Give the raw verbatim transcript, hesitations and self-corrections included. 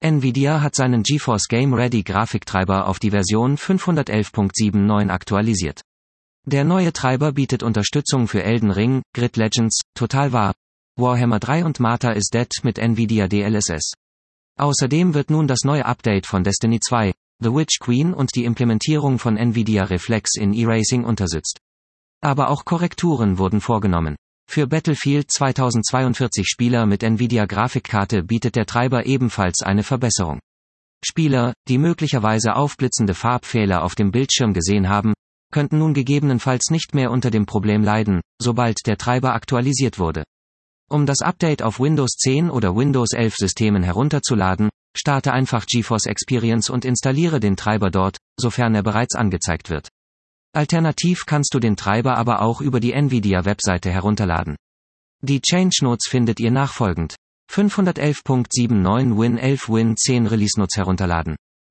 Nvidia hat seinen GeForce Game Ready Grafiktreiber auf die Version fünfhundertelf Punkt neunundsiebzig aktualisiert. Der neue Treiber bietet Unterstützung für Elden Ring, Grid Legends, Total War, Warhammer drei und Martha is Dead mit Nvidia D L S S. Außerdem wird nun das neue Update von Destiny zwei, The Witch Queen und die Implementierung von Nvidia Reflex in E-Racing unterstützt. Aber auch Korrekturen wurden vorgenommen. Für Battlefield zweitausendzweiundvierzig Spieler mit Nvidia Grafikkarte bietet der Treiber ebenfalls eine Verbesserung. Spieler, die möglicherweise aufblitzende Farbfehler auf dem Bildschirm gesehen haben, könnten nun gegebenenfalls nicht mehr unter dem Problem leiden, sobald der Treiber aktualisiert wurde. Um das Update auf Windows zehn oder Windows elf Systemen herunterzuladen, starte einfach GeForce Experience und installiere den Treiber dort, sofern er bereits angezeigt wird. Alternativ kannst du den Treiber aber auch über die Nvidia-Webseite herunterladen. Die Change Notes findet ihr nachfolgend. fünfhundertelf Punkt neunundsiebzig Win elf Win zehn Release Notes herunterladen.